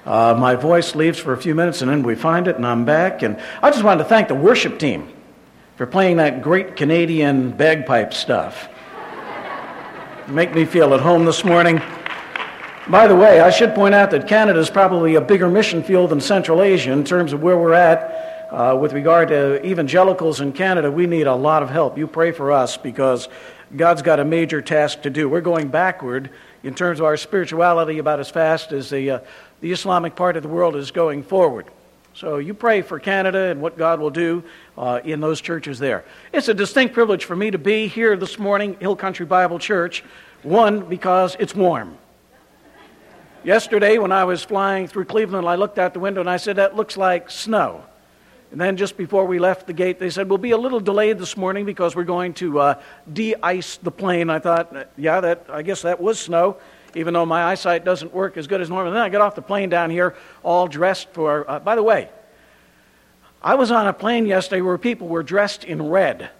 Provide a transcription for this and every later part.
My voice leaves for a few minutes, and then we find it, and I'm back. And I just wanted to thank the worship team for playing that great Canadian bagpipe stuff. Make me feel at home this morning. By the way, I should point out that Canada is probably a bigger mission field than Central Asia in terms of where we're at. With regard to evangelicals in Canada, we need a lot of help. You pray for us because God's got a major task to do. We're going backward in terms of our spirituality about as fast as the Islamic part of the world is going forward. So you pray for Canada and what God will do in those churches there. It's a distinct privilege for me to be here this morning, Hill Country Bible Church. One, because it's warm. Yesterday when I was flying through Cleveland, I looked out the window and I said, that looks like snow. And then just before we left the gate, they said, we'll be a little delayed this morning because we're going to de-ice the plane. I thought, yeah, I guess that was snow, even though my eyesight doesn't work as good as normal. And then I got off the plane down here all dressed for, by the way, I was on a plane yesterday where people were dressed in red.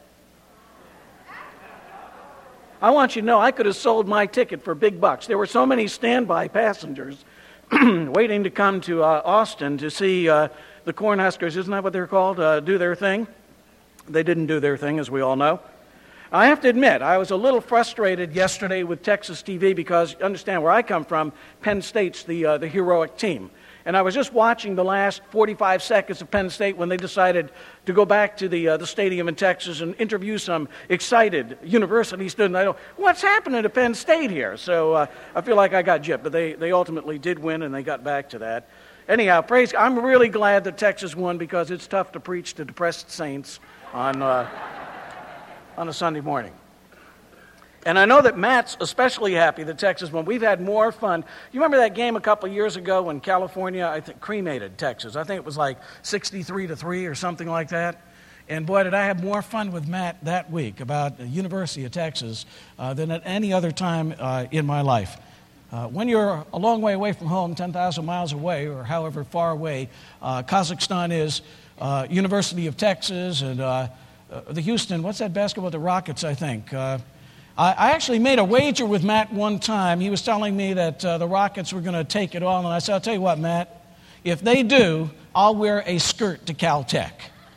I want you to know I could have sold my ticket for big bucks. There were so many standby passengers waiting to come to Austin to see the Cornhuskers, isn't that what they're called, do their thing? They didn't do their thing, as we all know. I have to admit, I was a little frustrated yesterday with Texas TV because, understand where I come from, Penn State's the heroic team. And I was just watching the last 45 seconds of Penn State when they decided to go back to the stadium in Texas and interview some excited university student. I go, what's happening to Penn State here? So I feel like I got gypped, but they ultimately did win and they got back to that. Anyhow, praise God. I'm really glad that Texas won because it's tough to preach to depressed saints on a Sunday morning. And I know that Matt's especially happy that Texas won. We've had more fun. You remember that game a couple of years ago when California, I think, cremated Texas? I think it was like 63-3 or something like that. And boy, did I have more fun with Matt that week about the University of Texas than at any other time in my life. When you're a long way away from home, 10,000 miles away, or however far away Kazakhstan is, University of Texas, and the Houston, what's that basketball? The Rockets, I think. I actually made a wager with Matt one time. He was telling me that the Rockets were going to take it all, and I said, I'll tell you what, Matt, if they do, I'll wear a skirt to Caltech.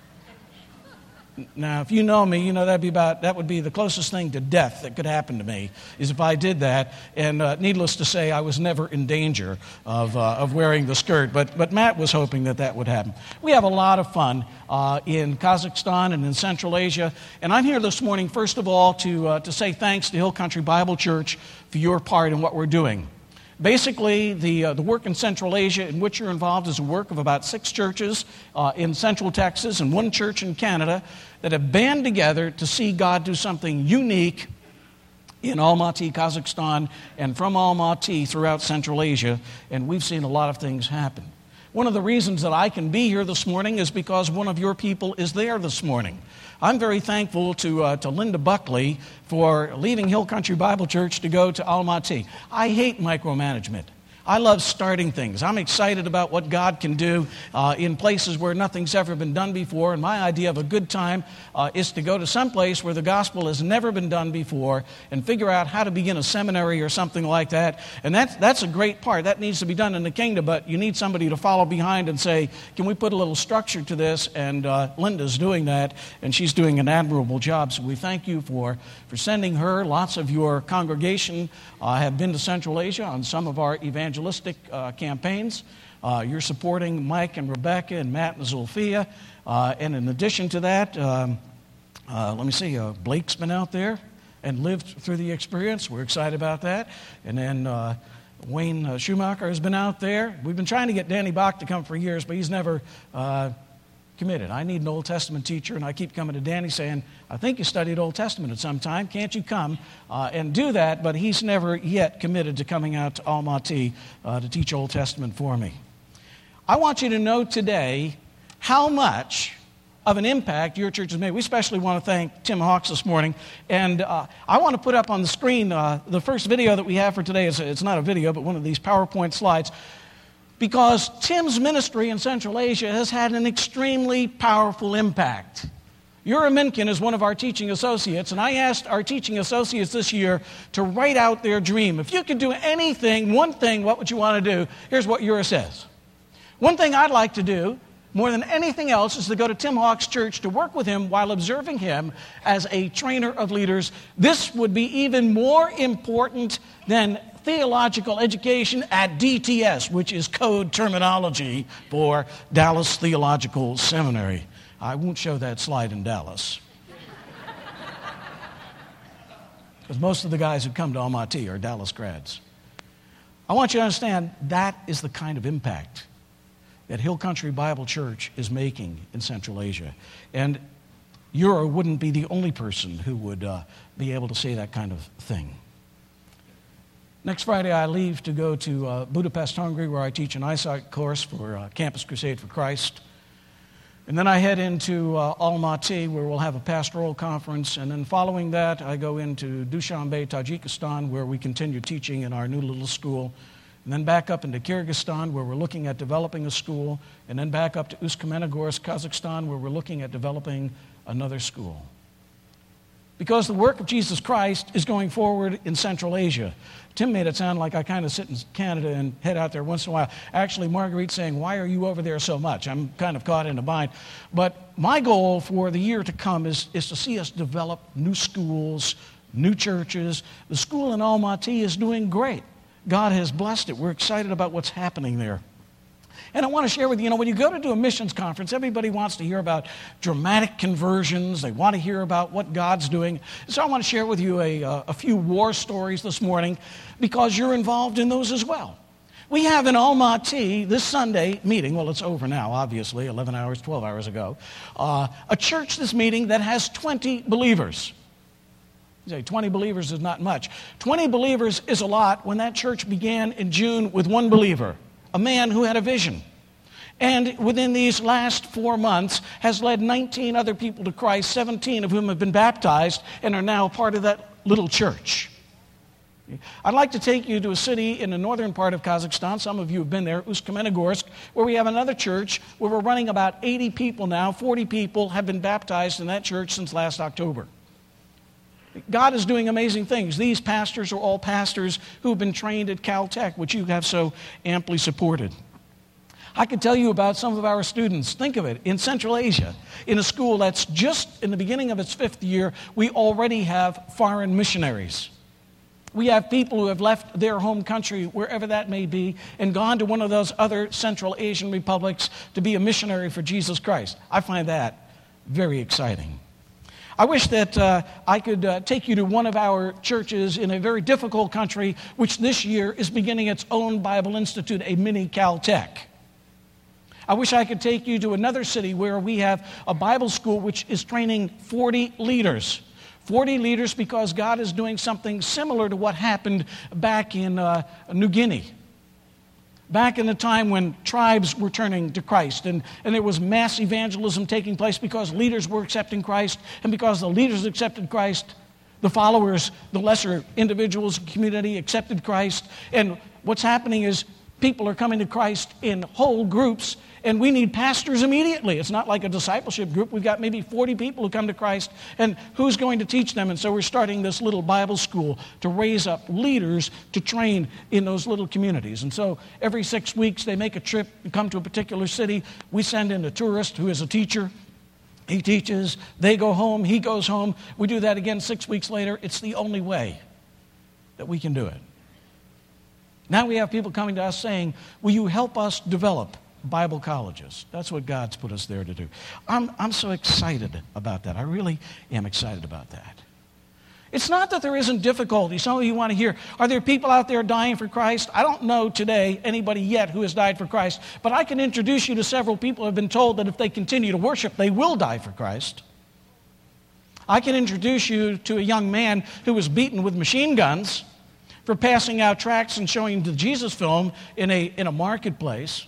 Now, if you know me, you know that would be the closest thing to death that could happen to me, is if I did that. And needless to say, I was never in danger of wearing the skirt. But Matt was hoping that would happen. We have a lot of fun in Kazakhstan and in Central Asia. And I'm here this morning, first of all, to say thanks to Hill Country Bible Church for your part in what we're doing. Basically, the work in Central Asia in which you're involved is a work of about 6 churches in Central Texas and 1 church in Canada that have band together to see God do something unique in Almaty, Kazakhstan, and from Almaty throughout Central Asia, and we've seen a lot of things happen. One of the reasons that I can be here this morning is because one of your people is there this morning. I'm very thankful to Linda Buckley for leaving Hill Country Bible Church to go to Almaty. I hate micromanagement. I love starting things. I'm excited about what God can do in places where nothing's ever been done before. And my idea of a good time is to go to some place where the gospel has never been done before and figure out how to begin a seminary or something like that. And that's a great part. That needs to be done in the kingdom, but you need somebody to follow behind and say, can we put a little structure to this? And Linda's doing that, and she's doing an admirable job. So we thank you for sending her. Lots of your congregation have been to Central Asia on some of our evangelistic campaigns. You're supporting Mike and Rebecca and Matt and Zulfia. And in addition to that, let me see, Blake's been out there and lived through the experience. We're excited about that. And then Wayne Schumacher has been out there. We've been trying to get Danny Bach to come for years, but he's never committed. I need an Old Testament teacher, and I keep coming to Danny saying, I think you studied Old Testament at some time. Can't you come and do that? But he's never yet committed to coming out to Almaty to teach Old Testament for me. I want you to know today how much of an impact your church has made. We especially want to thank Tim Hawks this morning. And I want to put up on the screen the first video that we have for today. It's not a video, but one of these PowerPoint slides. Because Tim's ministry in Central Asia has had an extremely powerful impact. Yura Minkin is one of our teaching associates, and I asked our teaching associates this year to write out their dream. If you could do anything, one thing, what would you want to do? Here's what Yura says. One thing I'd like to do, more than anything else, is to go to Tim Hawk's church to work with him while observing him as a trainer of leaders. This would be even more important than theological education at DTS, which is code terminology for Dallas Theological Seminary. I won't show that slide in Dallas. Because most of the guys who come to Almaty are Dallas grads. I want you to understand that is the kind of impact that Hill Country Bible Church is making in Central Asia. And you wouldn't be the only person who would be able to say that kind of thing. Next Friday, I leave to go to Budapest, Hungary, where I teach an eyesight course for Campus Crusade for Christ. And then I head into Almaty, where we'll have a pastoral conference. And then following that, I go into Dushanbe, Tajikistan, where we continue teaching in our new little school. And then back up into Kyrgyzstan, where we're looking at developing a school. And then back up to Uсть-Kamenogorsk, Kazakhstan, where we're looking at developing another school. Because the work of Jesus Christ is going forward in Central Asia. Tim made it sound like I kind of sit in Canada and head out there once in a while. Actually, Marguerite's saying, why are you over there so much? I'm kind of caught in a bind. But my goal for the year to come is to see us develop new schools, new churches. The school in Almaty is doing great. God has blessed it. We're excited about what's happening there. And I want to share with you, when you go to do a missions conference, everybody wants to hear about dramatic conversions. They want to hear about what God's doing. So I want to share with you a few war stories this morning because you're involved in those as well. We have in Almaty this Sunday meeting, well, it's over now, obviously, 11 hours, 12 hours ago, a church this meeting that has 20 believers. You say 20 believers is not much. 20 believers is a lot when that church began in June with one believer, a man who had a vision. And within these last 4 months has led 19 other people to Christ, 17 of whom have been baptized and are now part of that little church. I'd like to take you to a city in the northern part of Kazakhstan. Some of you have been there, Uсть-Kamenogorsk, where we have another church where we're running about 80 people now. 40 people have been baptized in that church since last October. God is doing amazing things. These pastors are all pastors who have been trained at Caltech, which you have so amply supported. I could tell you about some of our students. Think of it, in Central Asia, in a school that's just in the beginning of its 5th year, we already have foreign missionaries. We have people who have left their home country, wherever that may be, and gone to one of those other Central Asian republics to be a missionary for Jesus Christ. I find that very exciting. I wish that I could take you to one of our churches in a very difficult country, which this year is beginning its own Bible Institute, a mini Caltech. I wish I could take you to another city where we have a Bible school which is training 40 leaders. 40 leaders because God is doing something similar to what happened back in New Guinea. Back in the time when tribes were turning to Christ and there was mass evangelism taking place because leaders were accepting Christ, and because the leaders accepted Christ, the followers, the lesser individuals in the community accepted Christ. And what's happening is people are coming to Christ in whole groups, and we need pastors immediately. It's not like a discipleship group. We've got maybe 40 people who come to Christ, and who's going to teach them? And so we're starting this little Bible school to raise up leaders to train in those little communities. And so every 6 weeks they make a trip and come to a particular city. We send in a tourist who is a teacher. He teaches. They go home. He goes home. We do that again 6 weeks later. It's the only way that we can do it. Now we have people coming to us saying, will you help us develop Bible colleges? That's what God's put us there to do. I'm so excited about that. I really am excited about that. It's not that there isn't difficulty. Some of you want to hear, are there people out there dying for Christ? I don't know today anybody yet who has died for Christ, but I can introduce you to several people who have been told that if they continue to worship, they will die for Christ. I can introduce you to a young man who was beaten with machine guns for passing out tracts and showing the Jesus film in a marketplace.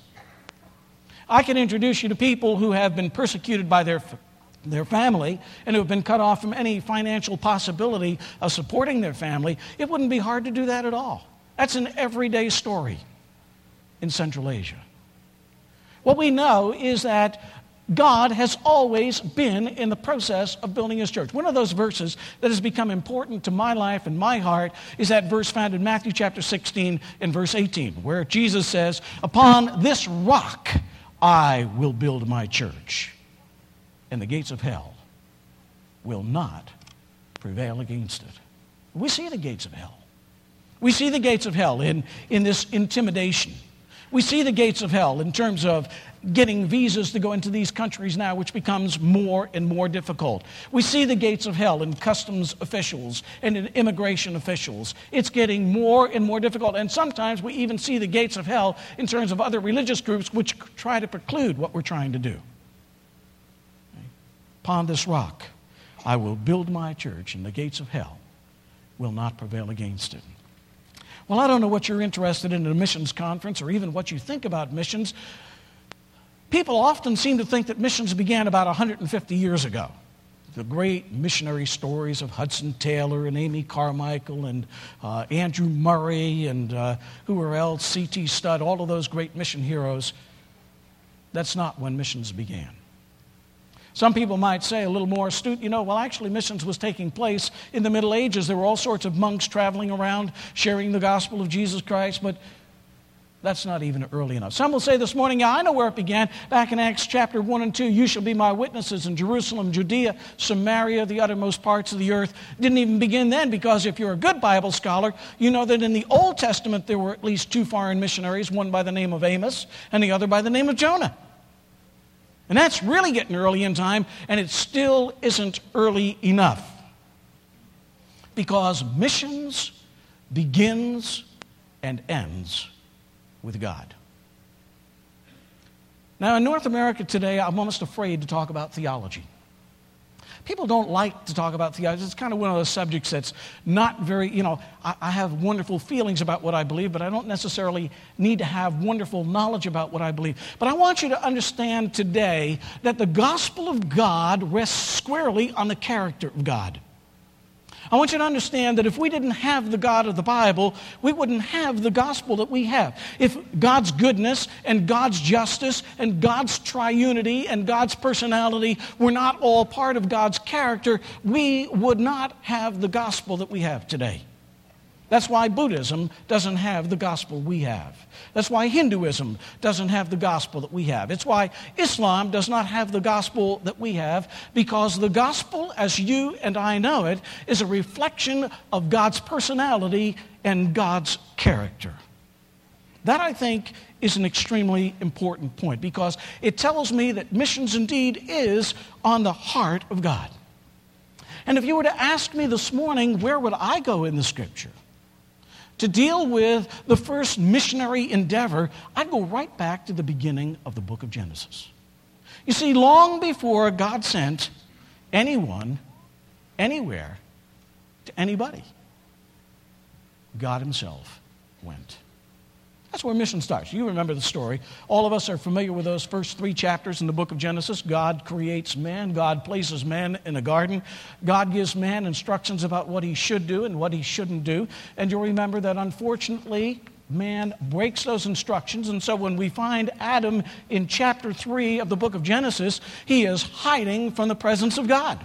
I can introduce you to people who have been persecuted by their family and who have been cut off from any financial possibility of supporting their family. It wouldn't be hard to do that at all. That's an everyday story in Central Asia. What we know is that God has always been in the process of building His church. One of those verses that has become important to my life and my heart is that verse found in Matthew chapter 16 and verse 18, where Jesus says, upon this rock I will build my church, and the gates of hell will not prevail against it. We see the gates of hell. We see the gates of hell in this intimidation. We see the gates of hell in terms of getting visas to go into these countries now, which becomes more and more difficult. We see the gates of hell in customs officials and in immigration officials. It's getting more and more difficult. And sometimes we even see the gates of hell in terms of other religious groups which try to preclude what we're trying to do. Upon this rock, I will build my church, and the gates of hell will not prevail against it. Well, I don't know what you're interested in a missions conference or even what you think about missions. People often seem to think that missions began about 150 years ago. The great missionary stories of Hudson Taylor and Amy Carmichael and Andrew Murray and who were else, C.T. Studd, all of those great mission heroes. That's not when missions began. Some people might say, a little more astute, well, actually missions was taking place in the Middle Ages. There were all sorts of monks traveling around sharing the gospel of Jesus Christ, but that's not even early enough. Some will say this morning, yeah, I know where it began. Back in Acts chapter 1 and 2, you shall be my witnesses in Jerusalem, Judea, Samaria, the uttermost parts of the earth. It didn't even begin then, because if you're a good Bible scholar, you know that in the Old Testament there were at least 2 foreign missionaries, one by the name of Amos and the other by the name of Jonah. And that's really getting early in time, and it still isn't early enough. Because missions begins and ends with God. Now, in North America today, I'm almost afraid to talk about theology. People don't like to talk about theology. It's kind of one of those subjects that's not very, I have wonderful feelings about what I believe, but I don't necessarily need to have wonderful knowledge about what I believe. But I want you to understand today that the gospel of God rests squarely on the character of God. I want you to understand that if we didn't have the God of the Bible, we wouldn't have the gospel that we have. If God's goodness and God's justice and God's triunity and God's personality were not all part of God's character, we would not have the gospel that we have today. That's why Buddhism doesn't have the gospel we have. That's why Hinduism doesn't have the gospel that we have. It's why Islam does not have the gospel that we have, because the gospel, as you and I know it, is a reflection of God's personality and God's character. That, I think, is an extremely important point, because it tells me that missions indeed is on the heart of God. And if you were to ask me this morning, where would I go in the Scripture to deal with the first missionary endeavor, I'd go right back to the beginning of the book of Genesis. You see, long before God sent anyone, anywhere, to anybody, God himself went. That's where mission starts. You remember the story. All of us are familiar with those first 3 chapters in the book of Genesis. God creates man. God places man in a garden. God gives man instructions about what he should do and what he shouldn't do. And you'll remember that, unfortunately, man breaks those instructions. And so when we find Adam in chapter 3 of the book of Genesis, he is hiding from the presence of God.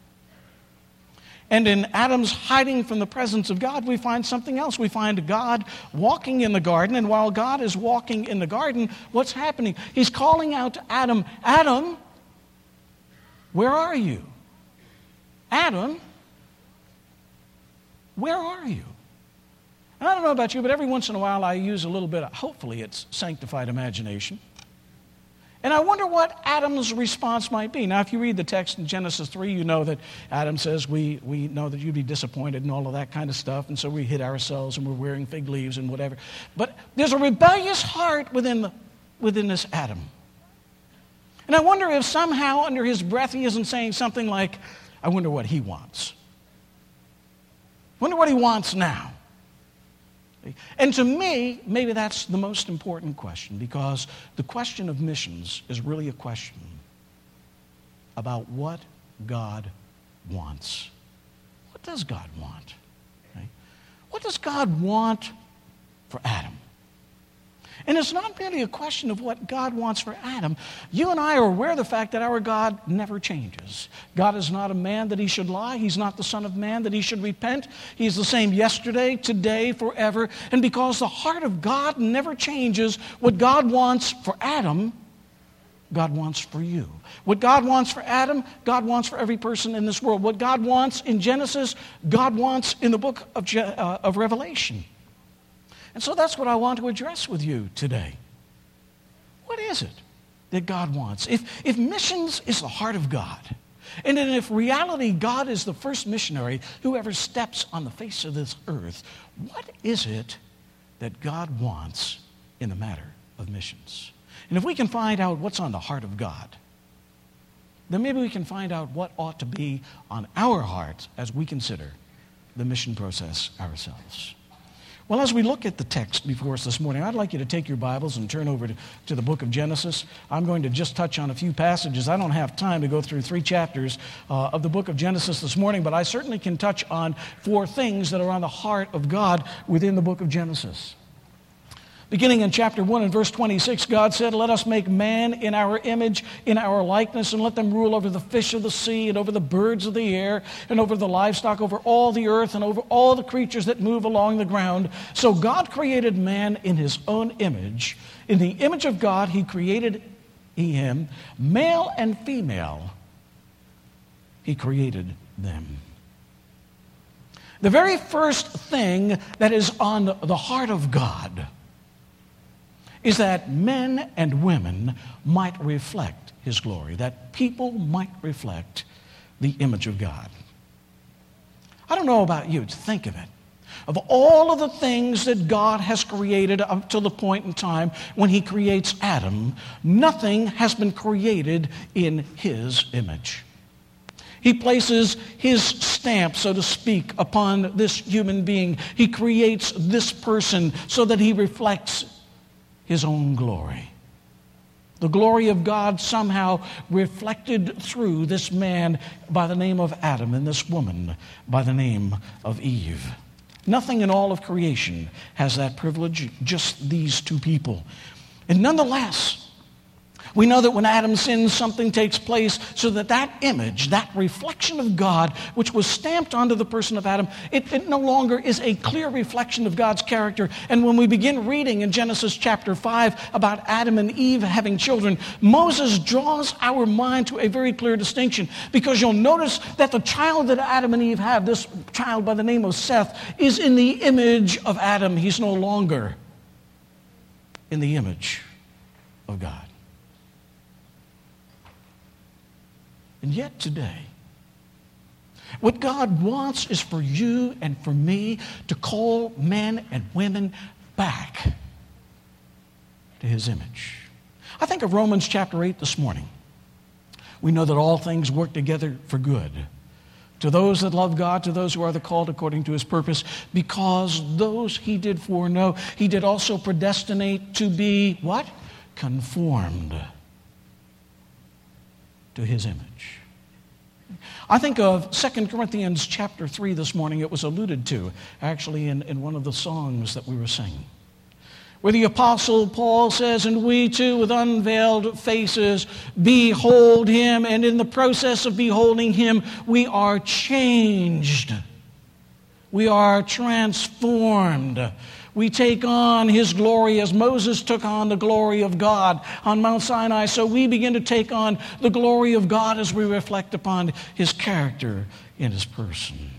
And in Adam's hiding from the presence of God, we find something else. We find God walking in the garden, and while God is walking in the garden, what's happening? He's calling out to Adam, Adam, where are you? Adam, where are you? And I don't know about you, but every once in a while I use a little bit of, hopefully it's sanctified imagination. And I wonder what Adam's response might be. Now, if you read the text in Genesis 3, you know that Adam says, we know that you'd be disappointed and all of that kind of stuff, and so we hid ourselves and we're wearing fig leaves and whatever. But there's a rebellious heart within this Adam. And I wonder if somehow under his breath he isn't saying something like, I wonder what he wants. I wonder what he wants now. And to me, maybe that's the most important question, because the question of missions is really a question about what God wants. What does God want? Okay? What does God want for Adam? And it's not merely a question of what God wants for Adam. You and I are aware of the fact that our God never changes. God is not a man that he should lie. He's not the son of man that he should repent. He's the same yesterday, today, forever. And because the heart of God never changes, what God wants for Adam God wants for you. What God wants for Adam, God wants for every person in this world. What God wants in Genesis, God wants in the book of Revelation. And so that's what I want to address with you today. What is it that God wants? If missions is the heart of God, and then if reality, God is the first missionary who ever steps on the face of this earth, what is it that God wants in the matter of missions? And if we can find out what's on the heart of God, then maybe we can find out what ought to be on our hearts as we consider the mission process ourselves. Well, as we look at the text before us this morning, I'd like you to take your Bibles and turn over to the book of Genesis. I'm going to just touch on a few passages. I don't have time to go through 3 chapters of the book of Genesis this morning, but I certainly can touch on 4 things that are on the heart of God within the book of Genesis. Beginning in chapter 1 and verse 26, God said, "Let us make man in our image, in our likeness, and let them rule over the fish of the sea and over the birds of the air and over the livestock, over all the earth and over all the creatures that move along the ground." So God created man in his own image. In the image of God, he created him. Male and female, he created them. The very first thing that is on the heart of God is that men and women might reflect his glory, that people might reflect the image of God. I don't know about you, think of it. Of all of the things that God has created up to the point in time when he creates Adam, nothing has been created in his image. He places his stamp, so to speak, upon this human being. He creates this person so that he reflects his own glory. The glory of God somehow reflected through this man by the name of Adam and this woman by the name of Eve. Nothing in all of creation has that privilege, just these 2 people. And nonetheless, we know that when Adam sins, something takes place so that that image, that reflection of God, which was stamped onto the person of Adam, it no longer is a clear reflection of God's character. And when we begin reading in Genesis chapter 5 about Adam and Eve having children, Moses draws our mind to a very clear distinction, because you'll notice that the child that Adam and Eve have, this child by the name of Seth, is in the image of Adam. He's no longer in the image of God. And yet today, what God wants is for you and for me to call men and women back to his image. I think of Romans chapter 8 this morning. We know that all things work together for good to those that love God, to those who are the called according to his purpose, because those he did foreknow, he did also predestinate to be what? Conformed to his image. I think of 2 Corinthians chapter 3 this morning. It was alluded to actually in one of the songs that we were singing, where the Apostle Paul says, "And we too with unveiled faces behold him, and in the process of beholding him we are changed. We are transformed. We take on his glory as Moses took on the glory of God on Mount Sinai. So we begin to take on the glory of God as we reflect upon his character in his person."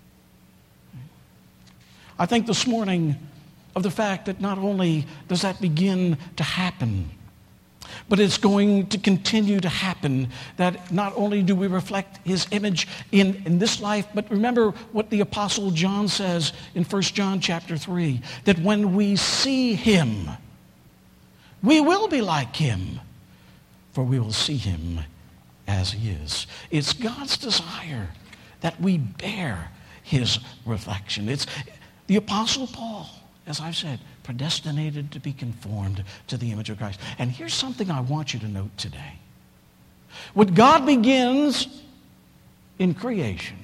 I think this morning of the fact that not only does that begin to happen, but it's going to continue to happen, that not only do we reflect his image in this life, but remember what the Apostle John says in 1 John chapter 3, that when we see him, we will be like him, for we will see him as he is. It's God's desire that we bear his reflection. It's the Apostle Paul, as I've said, predestinated to be conformed to the image of Christ. And here's something I want you to note today. What God begins in creation,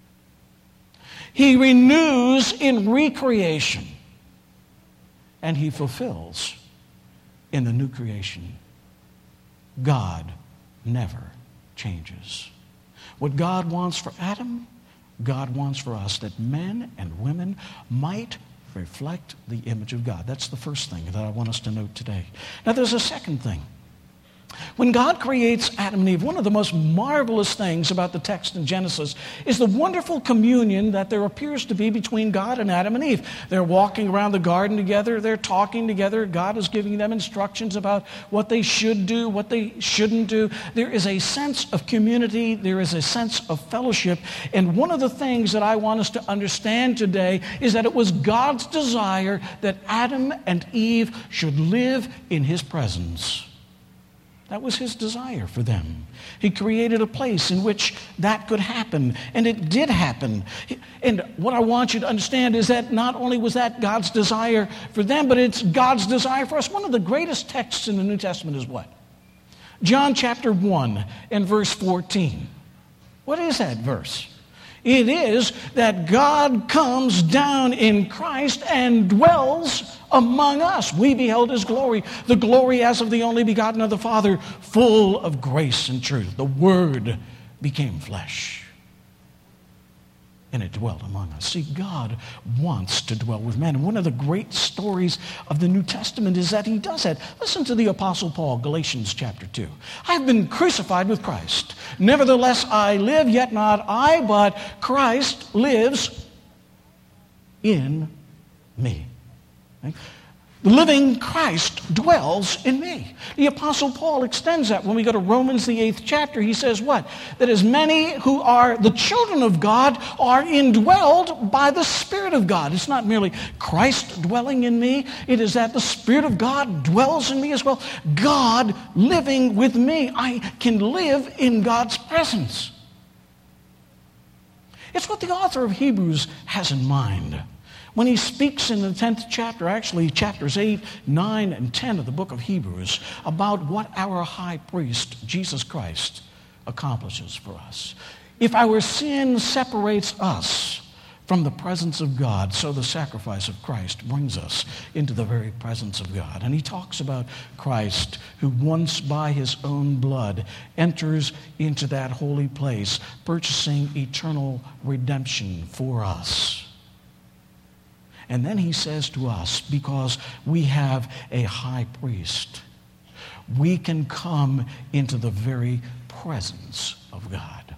he renews in recreation, and he fulfills in the new creation. God never changes. What God wants for Adam, God wants for us, that men and women might reflect the image of God. That's the first thing that I want us to note today. Now there's a second thing. When God creates Adam and Eve, one of the most marvelous things about the text in Genesis is the wonderful communion that there appears to be between God and Adam and Eve. They're walking around the garden together. They're talking together. God is giving them instructions about what they should do, what they shouldn't do. There is a sense of community. There is a sense of fellowship. And one of the things that I want us to understand today is that it was God's desire that Adam and Eve should live in his presence. That was his desire for them. He created a place in which that could happen, and it did happen. And what I want you to understand is that not only was that God's desire for them, but it's God's desire for us. One of the greatest texts in the New Testament is what? John chapter 1 and verse 14. What is that verse? It is that God comes down in Christ and dwells among us. We beheld his glory, the glory as of the only begotten of the Father, full of grace and truth. The Word became flesh, and it dwelt among us. See, God wants to dwell with men. And one of the great stories of the New Testament is that he does that. Listen to the Apostle Paul, Galatians chapter 2. I have been crucified with Christ. Nevertheless, I live, yet not I, but Christ lives in me. Right? The living Christ dwells in me. The Apostle Paul extends that. When we go to Romans, the 8th chapter, he says what? That as many who are the children of God are indwelled by the Spirit of God. It's not merely Christ dwelling in me. It is that the Spirit of God dwells in me as well. God living with me. I can live in God's presence. It's what the author of Hebrews has in mind when he speaks in the 10th chapter, actually chapters 8, 9, and 10 of the book of Hebrews, about what our high priest, Jesus Christ, accomplishes for us. If our sin separates us from the presence of God, so the sacrifice of Christ brings us into the very presence of God. And he talks about Christ, who once by his own blood enters into that holy place, purchasing eternal redemption for us. And then he says to us, because we have a high priest, we can come into the very presence of God.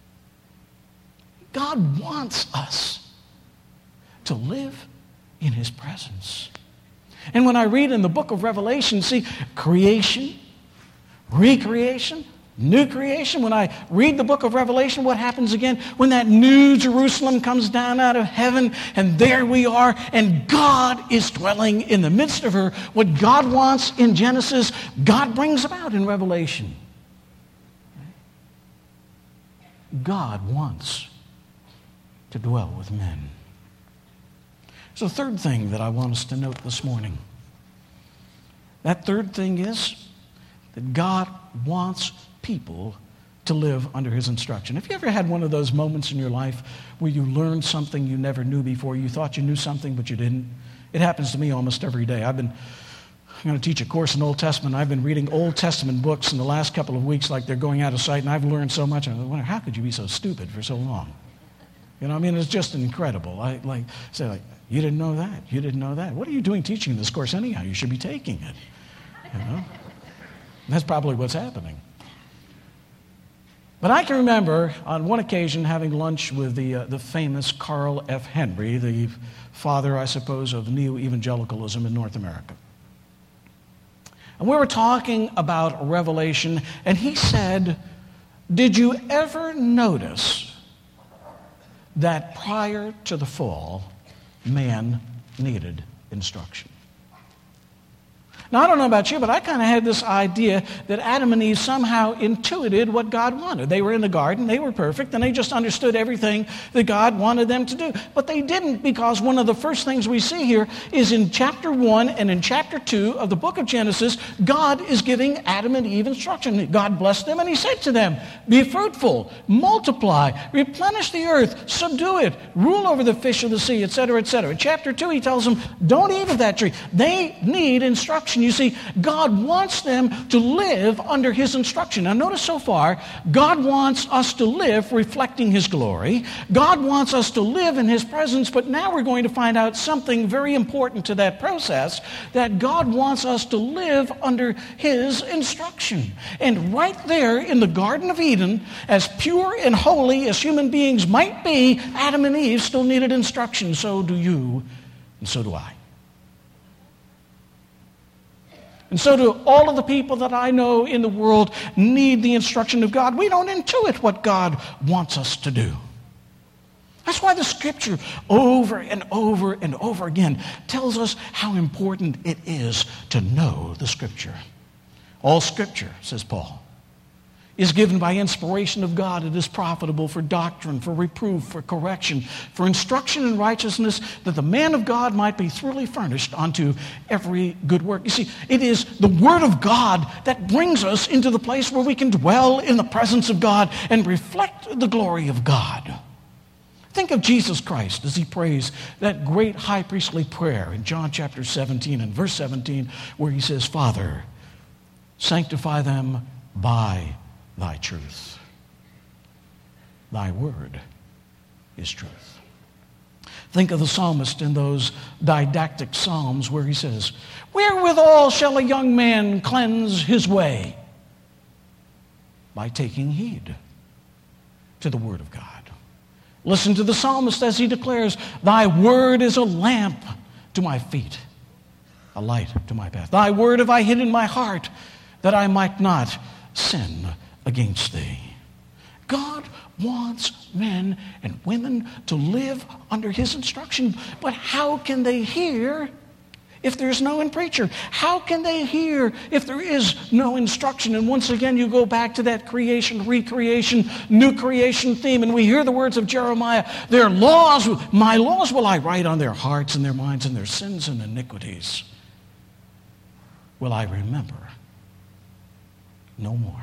God wants us to live in his presence. And when I read in the book of Revelation, see, creation, recreation, new creation. When I read the book of Revelation, what happens again? When that new Jerusalem comes down out of heaven, and there we are, and God is dwelling in the midst of her. What God wants in Genesis, God brings about in Revelation. God wants to dwell with men. So the third thing that I want us to note this morning, that third thing is that God wants people to live under his instruction. Have you ever had one of those moments in your life where you learned something you never knew before? You thought you knew something, but you didn't? It happens to me almost every day. I'm going to teach a course in Old Testament. I've been reading Old Testament books in the last couple of weeks like they're going out of sight, and I've learned so much. I wonder, how could you be so stupid for so long? You know, I mean, it's just incredible. I say, you didn't know that. You didn't know that. What are you doing teaching this course anyhow? You should be taking it. You know? And that's probably what's happening. But I can remember on one occasion having lunch with the famous Carl F. Henry, the father, I suppose, of neo-evangelicalism in North America. And we were talking about Revelation, and he said, did you ever notice that prior to the fall, man needed instruction? Now, I don't know about you, but I kind of had this idea that Adam and Eve somehow intuited what God wanted. They were in the garden, they were perfect, and they just understood everything that God wanted them to do. But they didn't, because one of the first things we see here is in chapter 1 and in chapter 2 of the book of Genesis, God is giving Adam and Eve instruction. God blessed them, and he said to them, be fruitful, multiply, replenish the earth, subdue it, rule over the fish of the sea, etc., etc. In chapter 2, he tells them, don't eat of that tree. They need instruction. instruction. You see, God wants them to live under his instruction. Now notice so far, God wants us to live reflecting his glory. God wants us to live in his presence, but now we're going to find out something very important to that process, that God wants us to live under his instruction. And right there in the Garden of Eden, as pure and holy as human beings might be, Adam and Eve still needed instruction. So do you, and so do I. And so do all of the people that I know in the world need the instruction of God. We don't intuit what God wants us to do. That's why the Scripture over and over and over again tells us how important it is to know the Scripture. All Scripture, says Paul, is given by inspiration of God. It is profitable for doctrine, for reproof, for correction, for instruction in righteousness, that the man of God might be thoroughly furnished unto every good work. You see, it is the Word of God that brings us into the place where we can dwell in the presence of God and reflect the glory of God. Think of Jesus Christ as he prays that great high priestly prayer in John chapter 17 and verse 17, where he says, Father, sanctify them by thy truth. Thy word is truth. Think of the psalmist in those didactic psalms where he says, wherewithal shall a young man cleanse his way? By taking heed to the word of God. Listen to the psalmist as he declares, thy word is a lamp to my feet, a light to my path. Thy word have I hid in my heart, that I might not sin against thee. God wants men and women to live under his instruction. But how can they hear if there's no preacher? How can they hear if there is no instruction? And once again, you go back to that creation, recreation, new creation theme, and we hear the words of Jeremiah, their laws, my laws will I write on their hearts and their minds, and their sins and iniquities will I remember no more.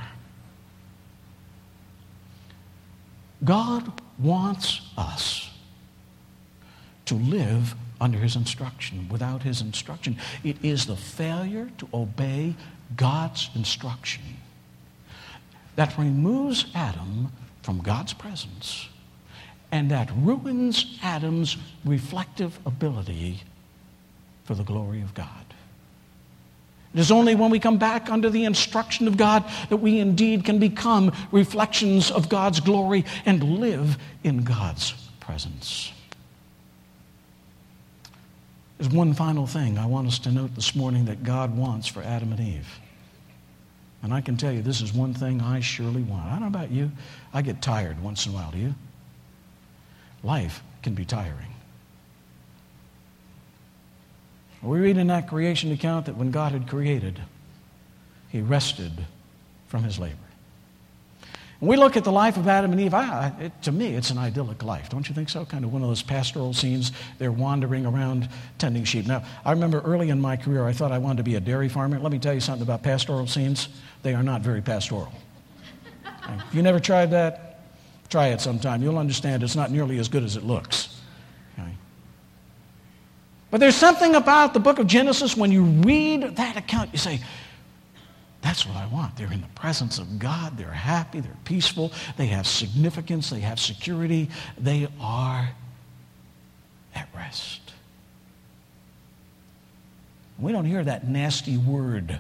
God wants us to live under his instruction. Without his instruction, it is the failure to obey God's instruction that removes Adam from God's presence and that ruins Adam's reflective ability for the glory of God. It is only when we come back under the instruction of God that we indeed can become reflections of God's glory and live in God's presence. There's one final thing I want us to note this morning that God wants for Adam and Eve. And I can tell you this is one thing I surely want. I don't know about you. I get tired once in a while. Do you? Life can be tiring. We read in that creation account that when God had created, he rested from his labor. When we look at the life of Adam and Eve, to me, it's an idyllic life. Don't you think so? Kind of one of those pastoral scenes. They're wandering around tending sheep. Now, I remember early in my career, I thought I wanted to be a dairy farmer. Let me tell you something about pastoral scenes. They are not very pastoral. If you never tried that, try it sometime. You'll understand it's not nearly as good as it looks. But there's something about the book of Genesis, when you read that account, you say, that's what I want. They're in the presence of God. They're happy. They're peaceful. They have significance. They have security. They are at rest. We don't hear that nasty word,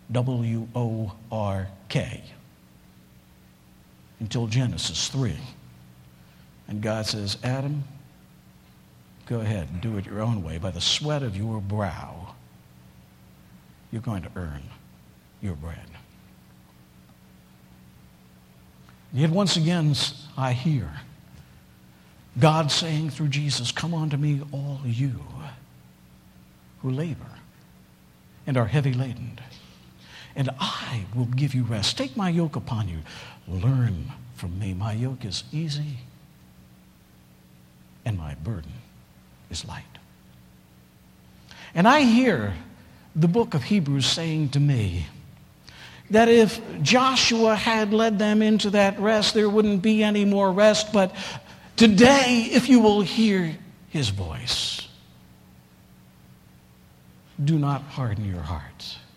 W-O-R-K, until Genesis 3. And God says, Adam, go ahead and do it your own way. By the sweat of your brow, you're going to earn your bread. Yet once again, I hear God saying through Jesus, come unto me, all you who labor and are heavy laden, and I will give you rest. Take my yoke upon you. Learn from me. My yoke is easy and my burden is light. And I hear the book of Hebrews saying to me that if Joshua had led them into that rest, there wouldn't be any more rest. But today, if you will hear his voice, do not harden your hearts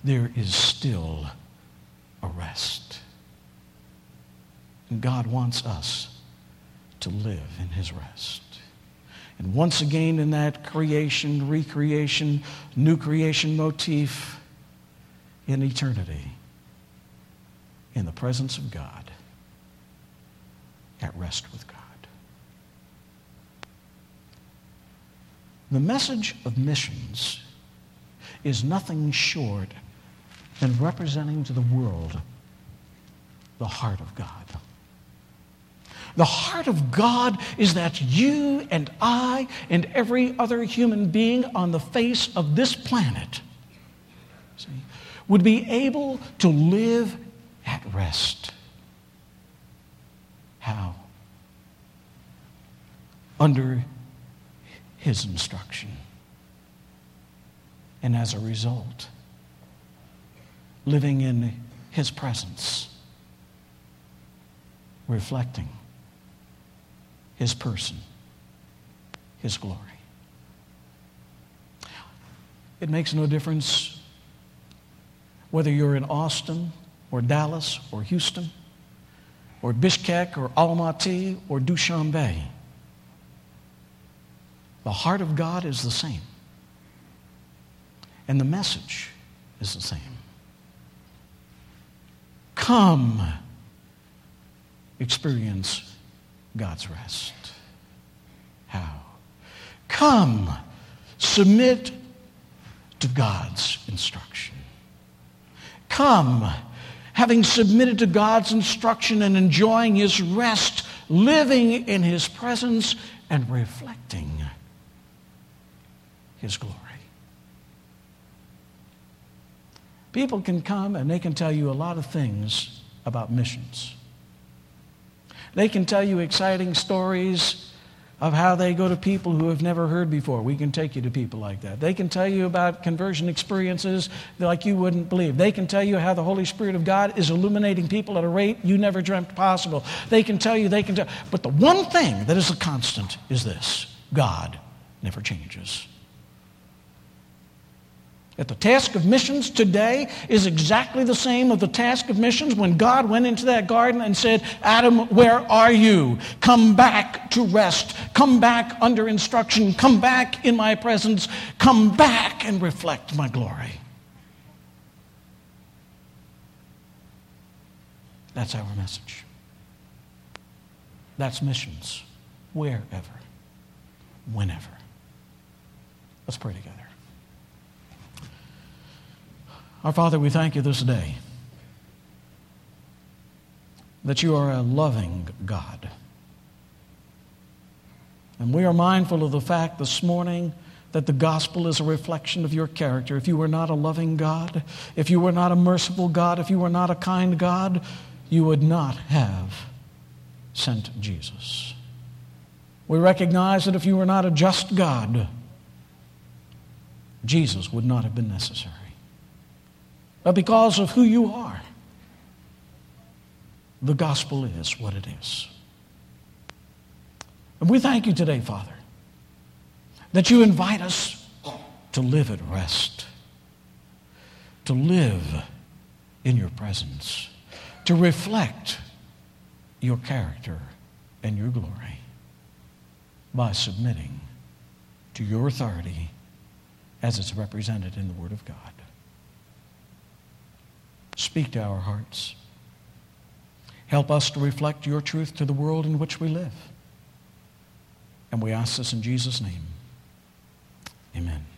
there is still a rest. And God wants us to live in his rest. And once again in that creation, recreation, new creation motif, in eternity, in the presence of God, at rest with God. The message of missions is nothing short than representing to the world the heart of God. The heart of God is that you and I and every other human being on the face of this planet, see, would be able to live at rest. How? Under his instruction. And as a result, living in his presence, reflecting his person, his glory. It makes no difference whether you're in Austin or Dallas or Houston or Bishkek or Almaty or Dushanbe. The heart of God is the same. And the message is the same. Come, experience God's rest. How? Come, submit to God's instruction. Come, having submitted to God's instruction and enjoying his rest, living in his presence and reflecting his glory. People can come and they can tell you a lot of things about missions. They can tell you exciting stories of how they go to people who have never heard before. We can take you to people like that. They can tell you about conversion experiences like you wouldn't believe. They can tell you how the Holy Spirit of God is illuminating people at a rate you never dreamt possible. They can tell you, but the one thing that is a constant is this: God never changes. That the task of missions today is exactly the same as the task of missions when God went into that garden and said, Adam, where are you? Come back to rest. Come back under instruction. Come back in my presence. Come back and reflect my glory. That's our message. That's missions. Wherever. Whenever. Let's pray together. Our Father, we thank you this day that you are a loving God. And we are mindful of the fact this morning that the gospel is a reflection of your character. If you were not a loving God, if you were not a merciful God, if you were not a kind God, you would not have sent Jesus. We recognize that if you were not a just God, Jesus would not have been necessary. But because of who you are, the gospel is what it is. And we thank you today, Father, that you invite us to live at rest, to live in your presence, to reflect your character and your glory by submitting to your authority as it's represented in the Word of God. Speak to our hearts. Help us to reflect your truth to the world in which we live. And we ask this in Jesus' name. Amen.